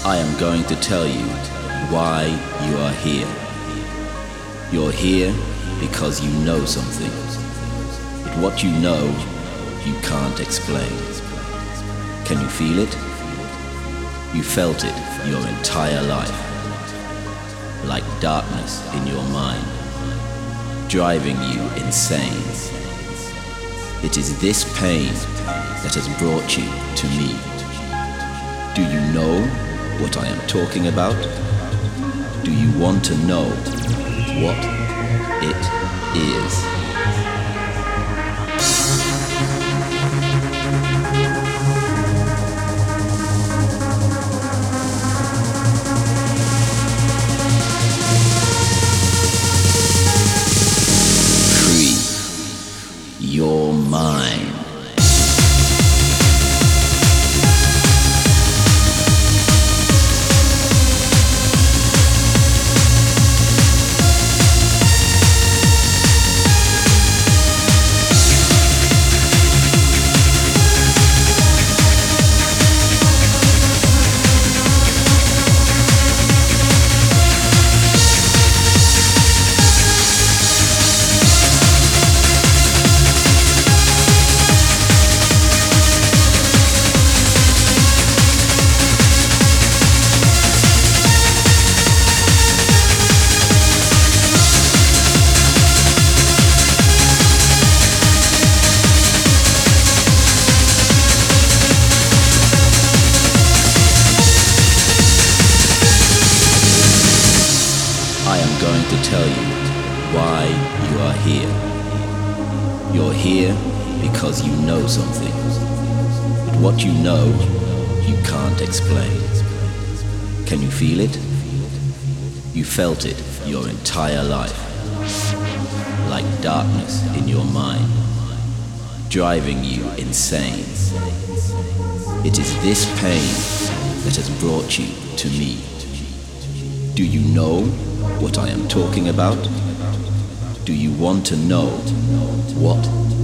I am going to tell you why you are here. You're here because you know something. But what you know, you can't explain. Can you feel it? You felt it your entire life. Like darkness in your mind, driving you insane. It is this pain that has brought you to me. Do you know what I am talking about? Do you want to know what it is? Free your mind. I am going to tell you why you are here. You're here because you know something. But what you know, you can't explain. Can you feel it? You felt it your entire life. Like darkness in your mind, driving you insane. It is this pain that has brought you to me. Do you know what I am talking about? Do you want to know what